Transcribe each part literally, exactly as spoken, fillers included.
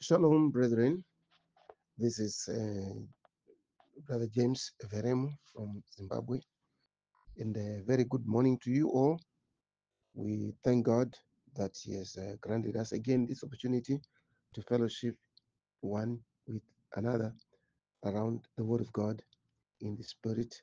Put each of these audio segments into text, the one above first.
Shalom, brethren. This is uh, Brother James Veremo from Zimbabwe. And a very good morning to you all. We thank God that He has uh, granted us again this opportunity to fellowship one with another around the Word of God in the Spirit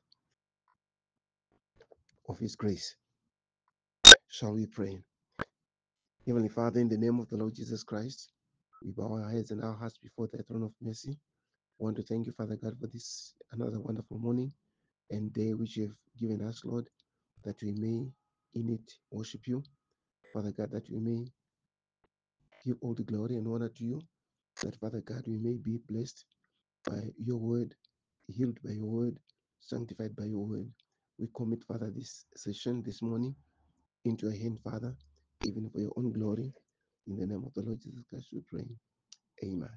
of His grace. Shall we pray? Heavenly Father, in the name of the Lord Jesus Christ, we bow our heads and our hearts before the throne of mercy. I want to thank you, Father God, for this another wonderful morning and day which you have given us, Lord, that we may in it worship you, Father God, that we may give all the glory and honor to you, that, Father God, we may be blessed by your word, healed by your word, sanctified by your word. We commit, Father, this session this morning into your hand, Father, even for your own glory. In the name of the Lord Jesus Christ, we pray. Amen.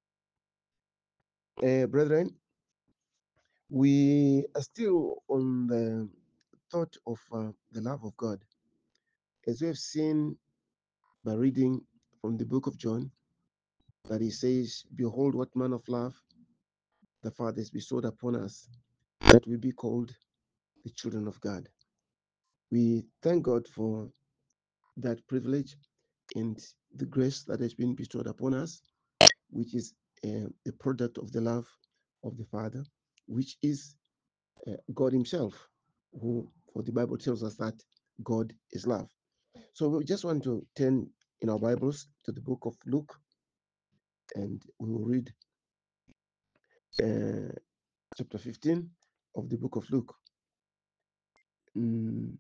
Uh, brethren, we are still on the thought of uh, the love of God. As we have seen by reading from the book of John, that he says, behold, what manner of love the Father has bestowed upon us, that we be called the children of God. We thank God for that privilege and the grace that has been bestowed upon us, which is uh, the product of the love of the Father, which is uh, God Himself, who, for the Bible tells us that God is love. So we just want to turn in our Bibles to the book of Luke, and we will read uh, chapter fifteen of the book of Luke. Mm,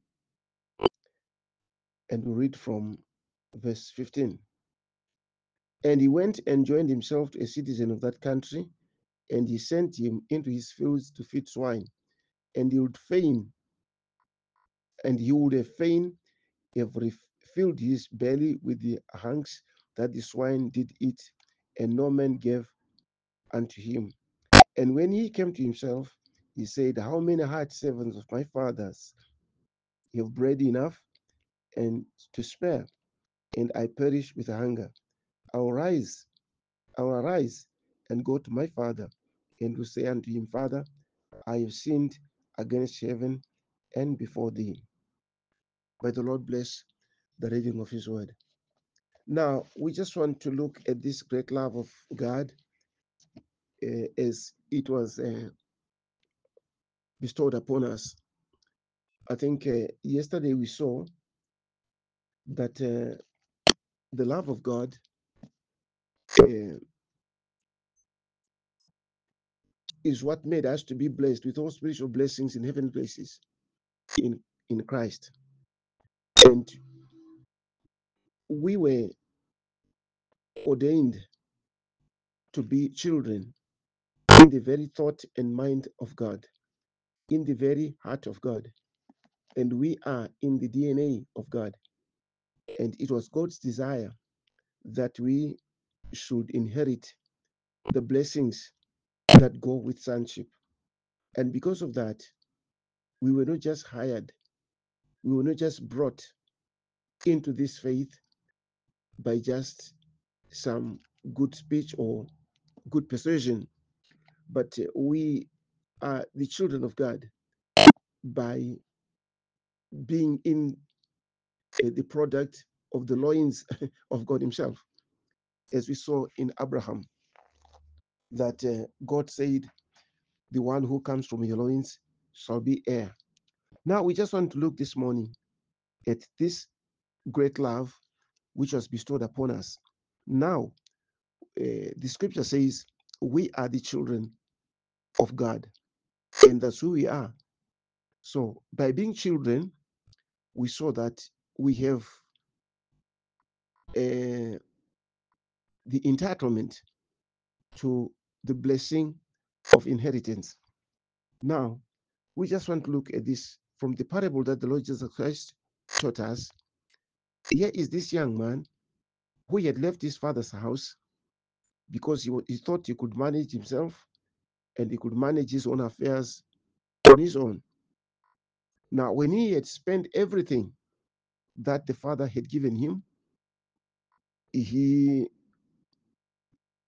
and we read from verse fifteen. And he went and joined himself to a citizen of that country, and he sent him into his fields to feed swine. And he would fain, and he would have fain have filled his belly with the hunks that the swine did eat, and no man gave unto him. And when he came to himself, he said, how many hard servants of my father's have bread enough and to spare, and I perish with hunger. I'll rise, I'll arise and go to my father, and will say unto him, Father, I have sinned against heaven and before thee. May the Lord bless the reading of his word. Now, we just want to look at this great love of God uh, as it was uh, bestowed upon us. I think uh, yesterday we saw that uh, the love of God uh, is what made us to be blessed with all spiritual blessings in heavenly places in, in Christ. And we were ordained to be children in the very thought and mind of God, in the very heart of God. And we are in the D N A of God. And it was God's desire that we should inherit the blessings that go with sonship. And because of that, we were not just hired, we were not just brought into this faith by just some good speech or good persuasion, but uh, we are the children of God by being in uh, the product of the loins of God Himself, as we saw in Abraham, that uh, God said, the one who comes from your loins shall be heir. Now, we just want to look this morning at this great love which was bestowed upon us. Now, uh, the scripture says, we are the children of God, and that's who we are. So, by being children, we saw that we have uh, the entitlement to the blessing of inheritance. Now, we just want to look at this from the parable that the Lord Jesus Christ taught us. Here is this young man who had left his father's house because he, he thought he could manage himself and he could manage his own affairs on his own. Now, when he had spent everything that the father had given him, he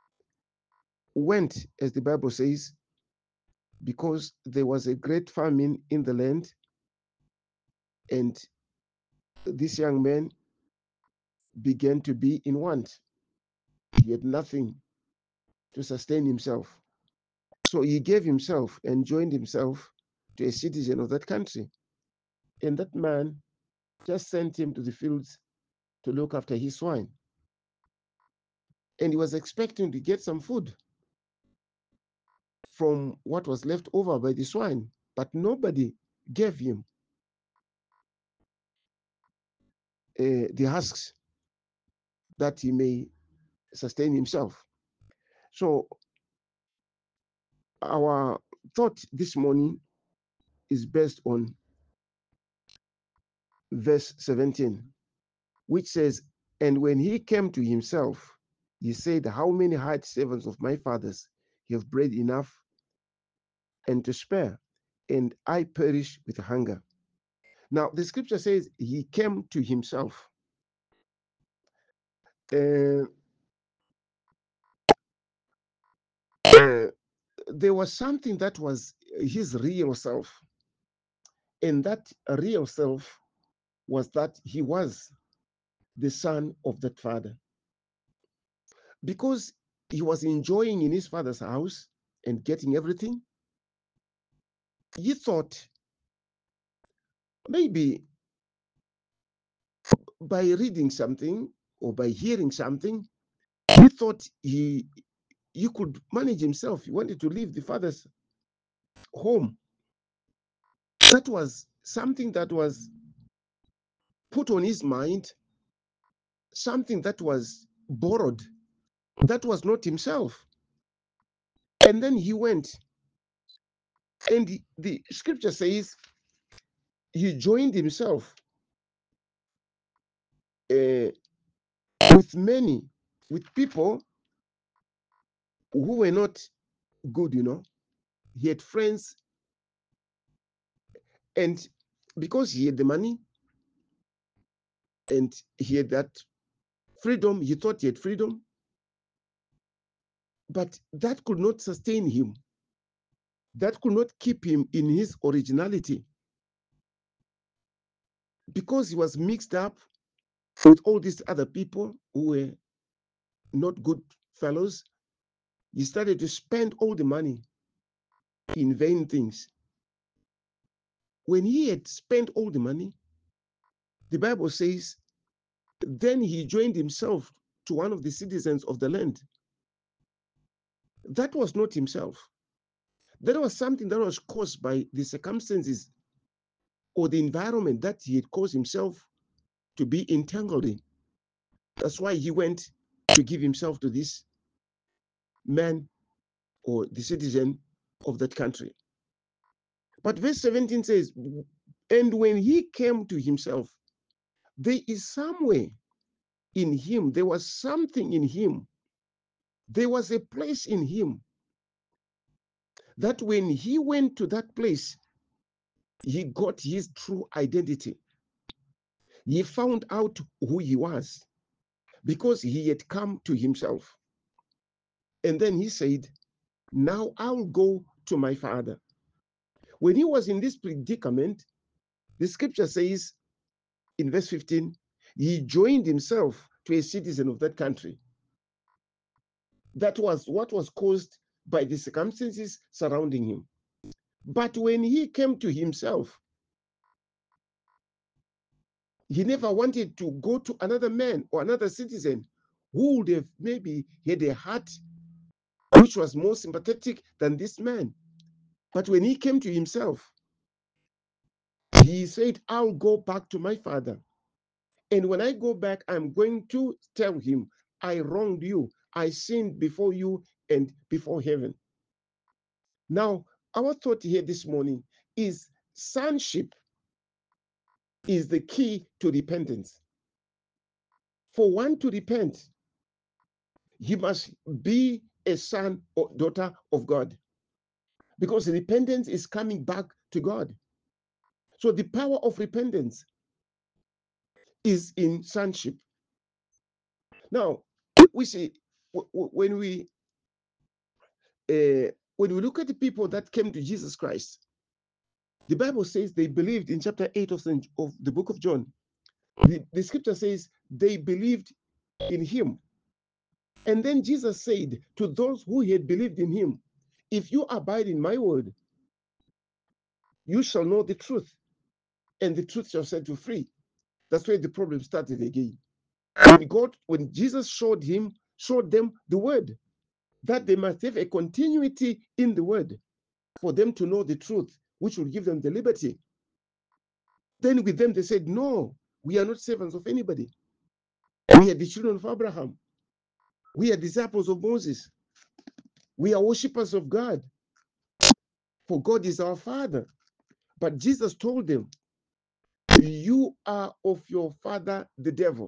went, as the Bible says, because there was a great famine in the land, and this young man began to be in want. He had nothing to sustain himself. So he gave himself and joined himself to a citizen of that country. And that man just sent him to the fields to look after his swine. And he was expecting to get some food from what was left over by the swine, but nobody gave him uh, the husks that he may sustain himself. So, our thought this morning is based on verse seventeen, which says, "And when he came to himself, he said, How many hired servants of my father's have bread enough and to spare, and I perish with hunger." Now, the scripture says he came to himself. Uh, uh, there was something that was his real self, and that real self was that he was the son of that father. Because he was enjoying in his father's house and getting everything, he thought maybe by reading something or by hearing something, he thought he he could manage himself. He wanted to leave the father's home. That was something that was put on his mind, something that was borrowed, that was not himself. And then he went, and the, the scripture says he joined himself uh, with many, with people who were not good, you know. He had friends, and because he had the money and he had that freedom, he thought he had freedom, but that could not sustain him. That could not keep him in his originality because he was mixed up with all these other people who were not good fellows. He started to spend all the money in vain things. When he had spent all the money, the Bible says, then he joined himself to one of the citizens of the land. That was not himself. That was something that was caused by the circumstances or the environment that he had caused himself to be entangled in. That's why he went to give himself to this man or the citizen of that country. But verse seventeen says, and when he came to himself, there is somewhere in him, there was something in him, there was a place in him that when he went to that place, he got his true identity. He found out who he was because he had come to himself. And then he said, now I'll go to my father. When he was in this predicament, the scripture says in verse fifteen, he joined himself to a citizen of that country. That was what was caused by the circumstances surrounding him. But when he came to himself, he never wanted to go to another man or another citizen who would have maybe had a heart which was more sympathetic than this man. But when he came to himself, he said, I'll go back to my father. And when I go back, I'm going to tell him, I wronged you. I sinned before you and before heaven. Now, our thought here this morning is sonship is the key to repentance. For one to repent, he must be a son or daughter of God, because repentance is coming back to God. So the power of repentance is in sonship. Now, we see when we uh, when we look at the people that came to Jesus Christ, the Bible says they believed in chapter eight of, of the book of John. The, the scripture says they believed in him. And then Jesus said to those who had believed in him, if you abide in my word, you shall know the truth, and the truth shall set you free. That's where the problem started again. When God, when Jesus showed him, showed them the word, that they must have a continuity in the word for them to know the truth, which will give them the liberty. Then with them, they said, no, we are not servants of anybody. We are the children of Abraham. We are disciples of Moses. We are worshippers of God, for God is our Father. But Jesus told them, you are of your father, the devil.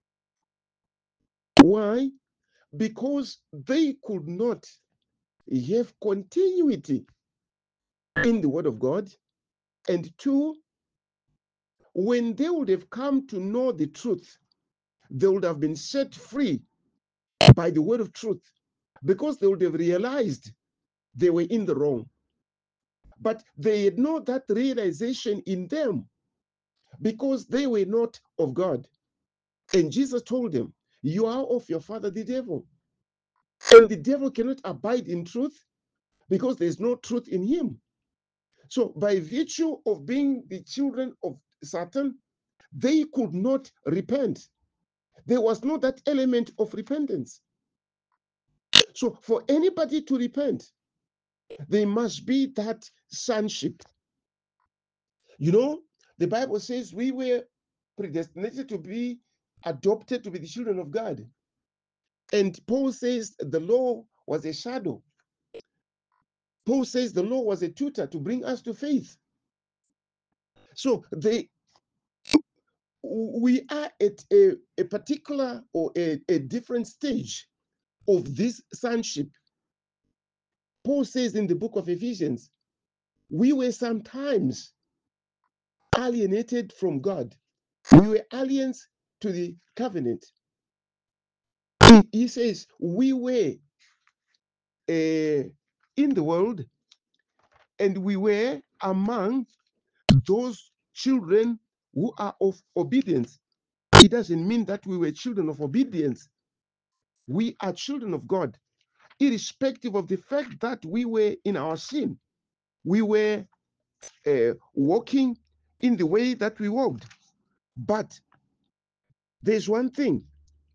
Why? Because they could not have continuity in the word of God. And two, when they would have come to know the truth, they would have been set free by the word of truth, because they would have realized they were in the wrong. But they had not that realization in them because they were not of God. And Jesus told them, you are of your father, the devil. And the devil cannot abide in truth because there's no truth in him. So, by virtue of being the children of Satan, they could not repent. There was not that element of repentance. So, for anybody to repent, there must be that sonship. You know, the Bible says we were predestinated to be adopted to be the children of God. And Paul says the law was a shadow. Paul says the law was a tutor to bring us to faith. So they, we are at a, a particular or a, a different stage of this sonship. Paul says in the book of Ephesians, we were sometimes alienated from God. We were aliens to the covenant. He says we were uh, in the world, and we were among those children who are of obedience. It doesn't mean that we were children of obedience. We are children of God, irrespective of the fact that we were in our sin. We were uh, walking in the way that we walked. But there's one thing.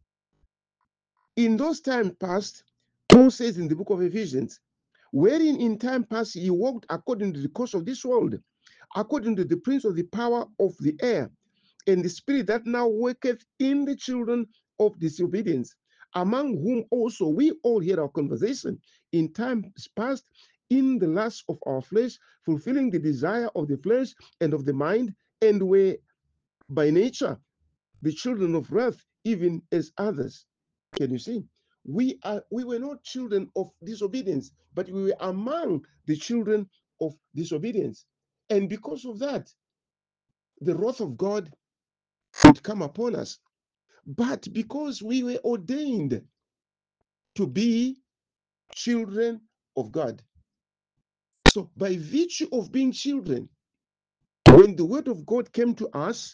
In those times past, Paul says in the book of Ephesians, wherein in time past he walked according to the course of this world, according to the prince of the power of the air, and the spirit that now worketh in the children of disobedience, among whom also we all hear our conversation in times past, in the lust of our flesh, fulfilling the desire of the flesh and of the mind, and were by nature the children of wrath, even as others. Can you see? We are we were not children of disobedience, but we were among the children of disobedience. And because of that, the wrath of God would come upon us. But because we were ordained to be children of God, so by virtue of being children, when the word of God came to us,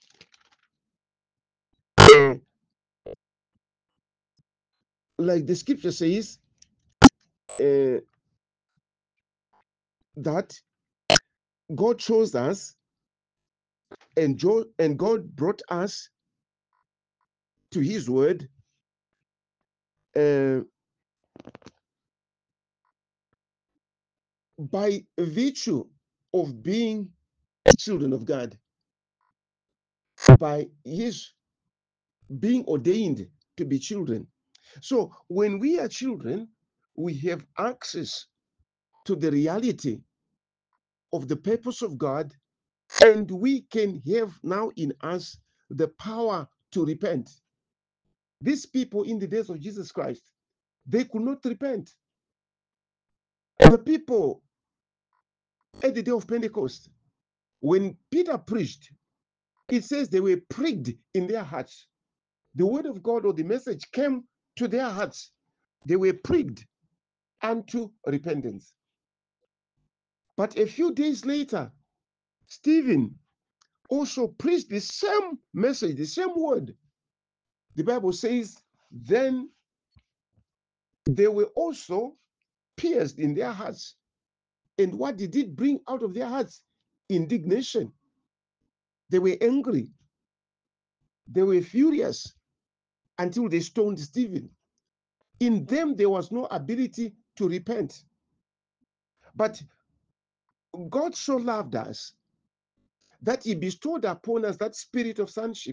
uh, like the scripture says, uh, that God chose us, and, jo- and God brought us to his word uh, by virtue of being children of God, by his being ordained to be children. So when we are children, we have access to the reality of the purpose of God, and we can have now in us the power to repent. These people in the days of Jesus Christ, they could not repent. The people at the day of Pentecost, when Peter preached, it says they were pricked in their hearts. The word of God or the message came to their hearts. They were pricked. unto repentance. But a few days later, Stephen also preached the same message, the same word. The Bible says, then they were also pierced in their hearts. And what did it bring out of their hearts? Indignation. They were angry. They were furious until they stoned Stephen. In them, there was no ability to repent. But God so loved us that he bestowed upon us that spirit of sonship.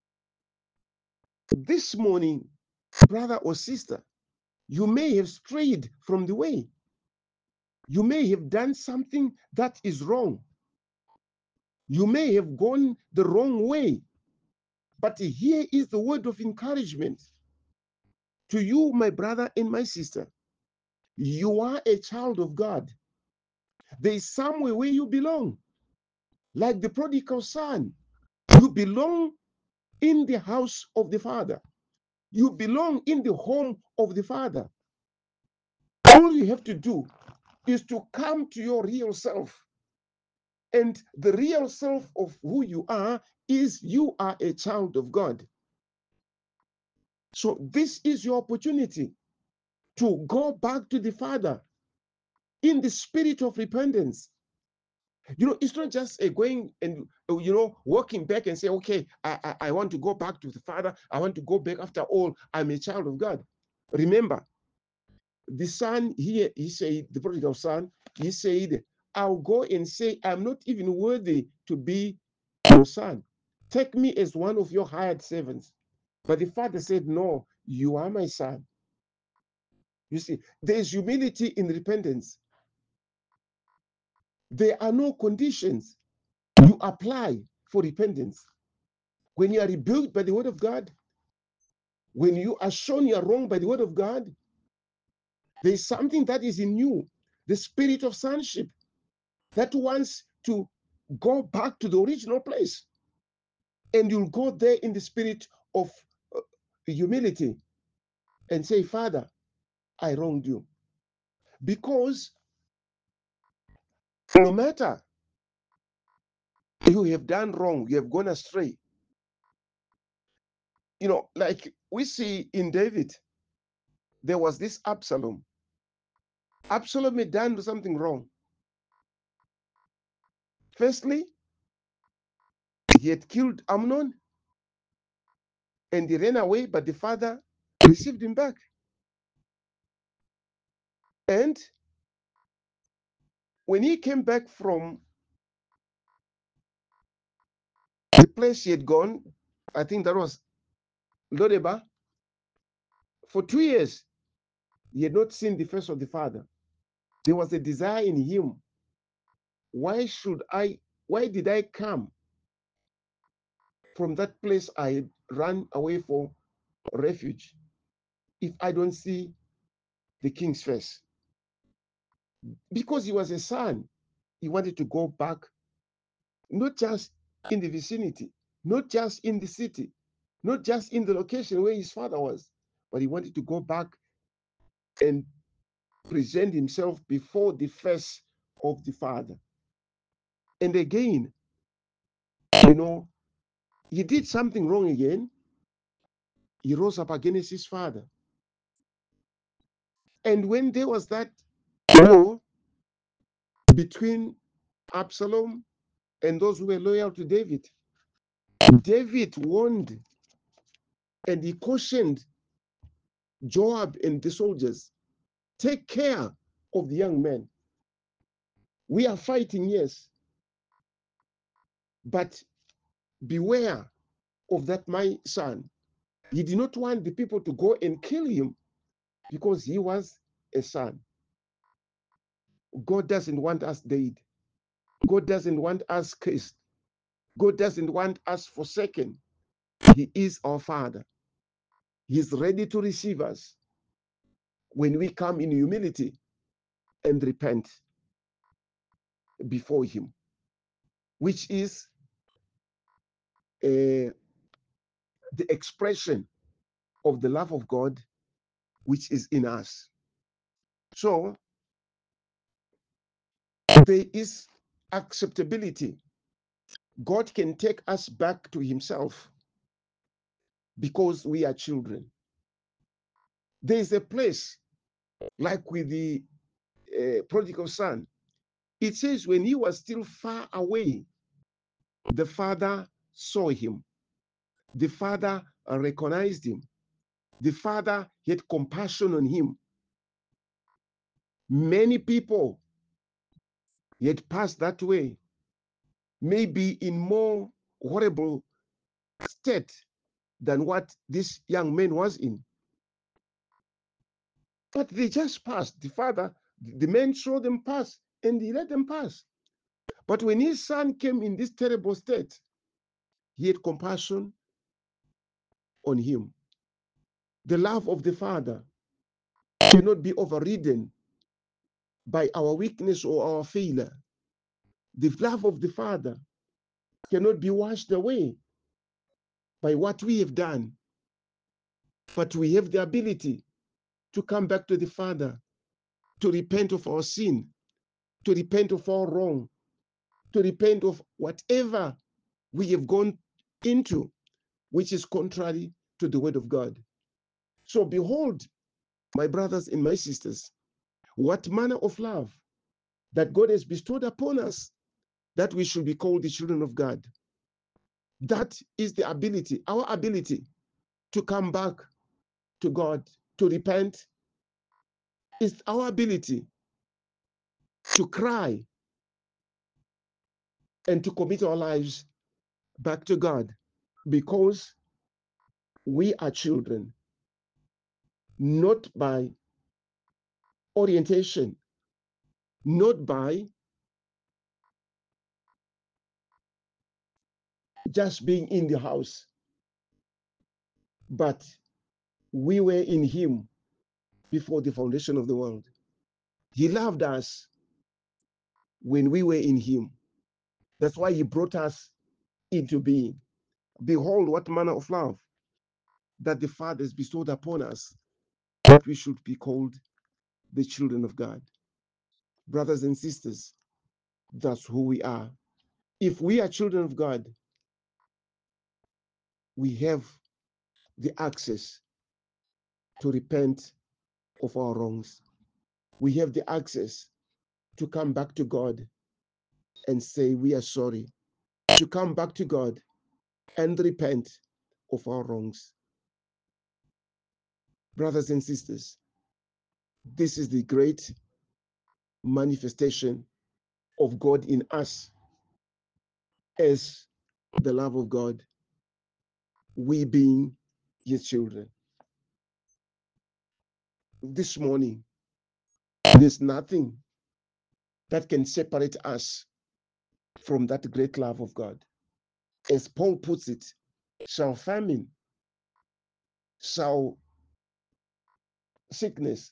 This morning, brother or sister, you may have strayed from the way. You may have done something that is wrong. You may have gone the wrong way. But here is the word of encouragement to you, my brother and my sister. You are a child of God. There is somewhere where you belong. Like the prodigal son, you belong in the house of the Father. You belong in the home of the Father. All you have to do is to come to your real self. And the real self of who you are is you are a child of God. So this is your opportunity to go back to the Father in the spirit of repentance. You know, it's not just a going and, you know, walking back and say, okay, I, I, I want to go back to the Father. I want to go back. After all, I'm a child of God. Remember, the son here, he said, the prodigal son, he said, I'll go and say, I'm not even worthy to be your son. Take me as one of your hired servants. But the father said, no, you are my son. You see, there's humility in repentance. There are no conditions you apply for repentance. When you are rebuked by the word of God, when you are shown you are wrong by the word of God, there is something that is in you, the spirit of sonship, that wants to go back to the original place. And you'll go there in the spirit of uh, humility and say, Father, I wronged you. Because no matter you have done wrong, you have gone astray. You know, like we see in David, there was this Absalom. Absalom had done something wrong. Firstly, he had killed Amnon and he ran away, but the father received him back. And when he came back from the place he had gone, I think that was Lodeba, for two years, he had not seen the face of the father. There was a desire in him. Why should I, why did I come from that place I had run away for refuge if I don't see the king's face? Because he was a son, he wanted to go back, not just in the vicinity, not just in the city, not just in the location where his father was, but he wanted to go back and present himself before the face of the father. And again, you know, he did something wrong again. He rose up against his father. And when there was that war between Absalom and those who were loyal to David, David warned and he cautioned Joab and the soldiers, take care of the young men. We are fighting, yes, but beware of that my son. He did not want the people to go and kill him because he was a son. God doesn't want us dead. God doesn't want us cursed. God doesn't want us forsaken. He is our Father. He's ready to receive us when we come in humility and repent before Him, which is uh, the expression of the love of God which is in us. So there is acceptability. God can take us back to himself because we are children. There is a place like with the uh, prodigal son. It says when he was still far away, the father saw him. The father uh, recognized him. The father had compassion on him. Many people had passed that way, maybe in more horrible state than what this young man was in. But they just passed. The father, the man saw them pass and he let them pass. But when his son came in this terrible state, he had compassion on him. The love of the father cannot be overridden by our weakness or our failure. The love of the father cannot be washed away by what we have done. But we have the ability to come back to the father, to repent of our sin, to repent of our wrong, to repent of whatever we have gone into, which is contrary to the word of God. So behold, my brothers and my sisters, what manner of love that God has bestowed upon us, that we should be called the children of God. That is the ability, our ability to come back to God, to repent, is our ability to cry and to commit our lives back to God, because we are children, not by orientation, not by just being in the house, but we were in him before the foundation of the world. He loved us when we were in him. That's why he brought us into being. Behold, what manner of love that the Father has bestowed upon us, that we should be called the children of God. Brothers and sisters, that's who we are. If we are children of God, we have the access to repent of our wrongs. We have the access to come back to God and say we are sorry, to come back to God and repent of our wrongs. Brothers and sisters, this is the great manifestation of God in us as the love of God, we being his children. This morning, there's nothing that can separate us from that great love of God. As Paul puts it, shall famine, shall sickness,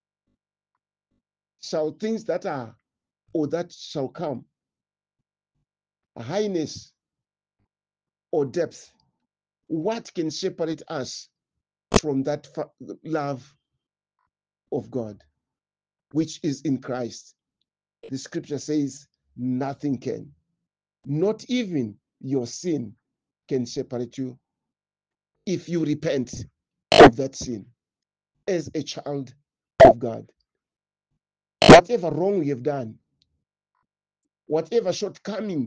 shall things that are or that shall come, highness or depth, what can separate us from that love of God, which is in Christ? The scripture says nothing can. Not even your sin can separate you if you repent of that sin as a child of God. Whatever wrong you have done, whatever shortcoming,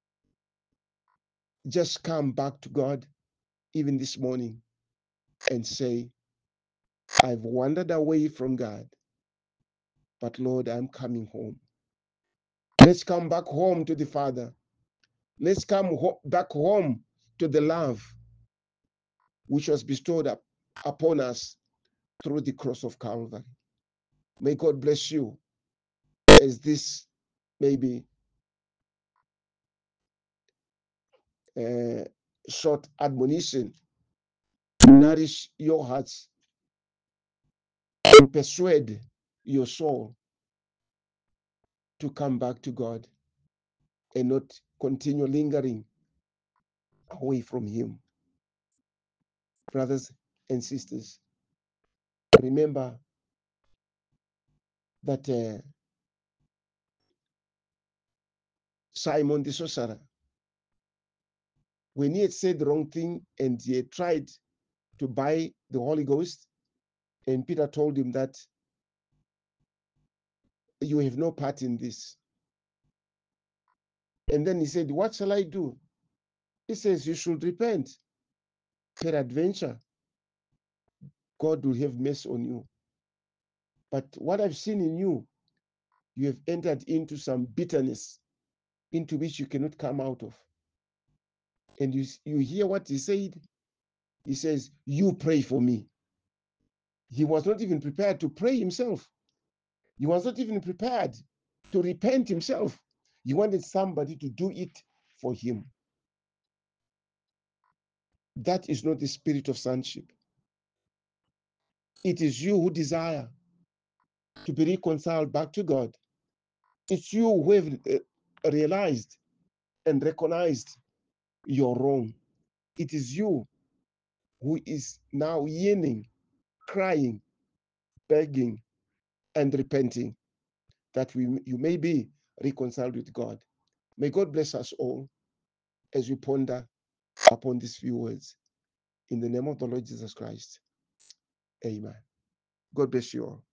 just come back to God even this morning and say, I've wandered away from God, but Lord, I'm coming home. Let's come back home to the Father. Let's come ho- back home to the love which was bestowed up upon us through the cross of Calvary. May God bless you as this maybe uh, short admonition nourish your hearts and persuade your soul to come back to God and not continue lingering away from him. Brothers and sisters, remember that uh, Simon the sorcerer, when he had said the wrong thing and he had tried to buy the Holy Ghost, and Peter told him that you have no part in this. And then he said, what shall I do? He says, you should repent. Peradventure, God will have mercy on you. But what I've seen in you, you have entered into some bitterness into which you cannot come out of. And you, you hear what he said? He says, you pray for me. He was not even prepared to pray himself. He was not even prepared to repent himself. He wanted somebody to do it for him. That is not the spirit of sonship. It is you who desire to be reconciled back to God. It's you who have uh, realized and recognized your wrong. It is you who is now yearning, crying, begging, and repenting that we, you may be reconciled with God. May God bless us all as we ponder upon these few words. In the name of the Lord Jesus Christ. Amen. God bless you all.